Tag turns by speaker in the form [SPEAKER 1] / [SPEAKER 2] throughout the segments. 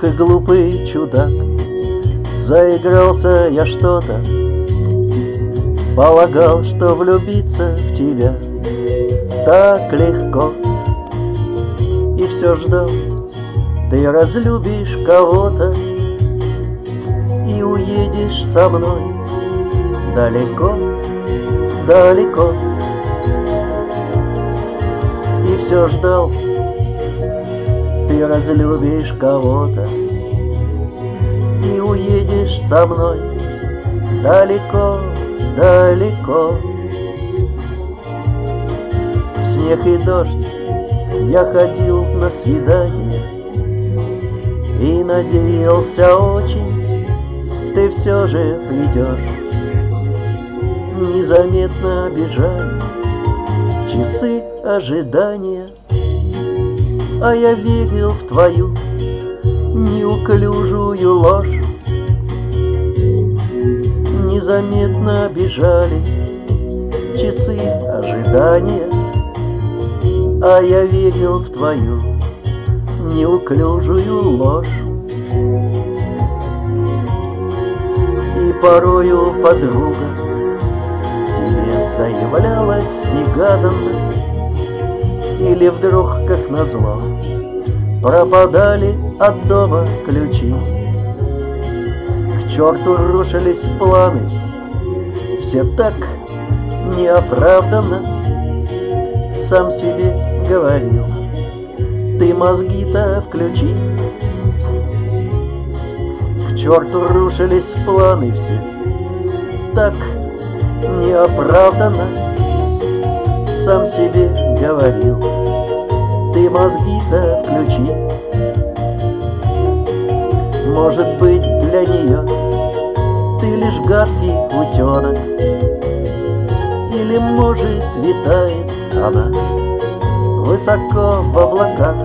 [SPEAKER 1] Ох и глупый чудак, заигрался я что-то, полагал, что влюбиться в тебя так легко. И все ждал, ты разлюбишь кого-то и уедешь со мной далеко, далеко. И все ждал, ты разлюбишь кого-то и уедешь со мной далеко, далеко. В снег и дождь я ходил на свидание и надеялся очень, ты все же придешь. Незаметно бежали часы ожидания, а я верил в твою неуклюжую ложь. Незаметно бежали часы ожидания, а я верил в твою неуклюжую ложь. И порою подруга к тебе заявлялась негаданно, или вдруг, как назло, пропадали от дома ключи. К черту рушились планы, все так неоправданно. Сам себе говорил, ты мозги-то включи. К черту рушились планы все так неоправданно. Сам себе говорил, ты мозги-то включи. Может быть, для нее ты лишь гадкий утенок, или, может, витает она высоко в облаках.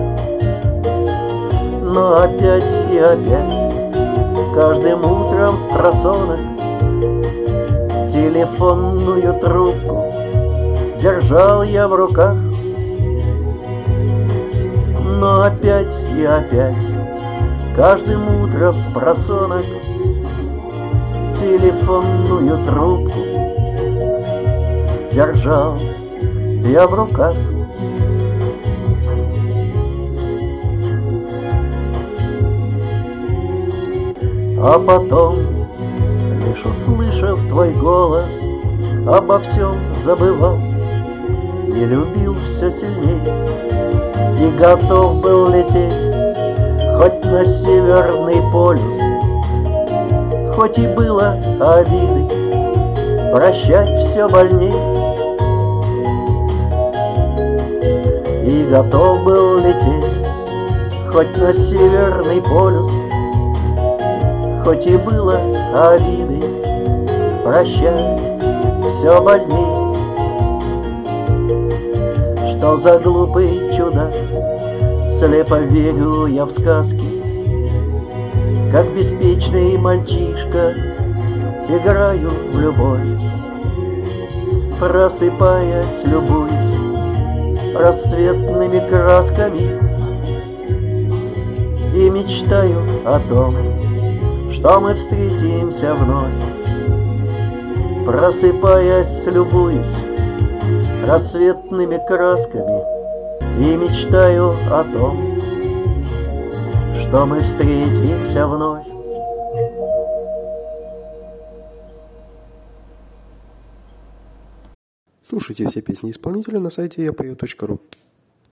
[SPEAKER 1] Но опять и опять, каждым утром спросонок, телефонную трубку держал я в руках. Но опять и опять, каждым утром спросонок, телефонную трубку держал я в руках. А потом, лишь услышав твой голос, обо всем забывал и любил все сильнее, и готов был лететь хоть на Северный полюс. Хоть и было обиды, прощать все больней, и готов был лететь хоть на Северный полюс. Хоть и было обиды, прощать все больней. Что за глупый чудак, слепо верю я в сказки, как беспечный мальчишка играю в любовь. Просыпаясь, любуюсь рассветными красками и мечтаю о том, что мы встретимся вновь. Просыпаясь, любуюсь рассветными красками и мечтаю о том, что мы встретимся вновь.
[SPEAKER 2] Слушайте все песни исполнителя на сайте yapою.ru.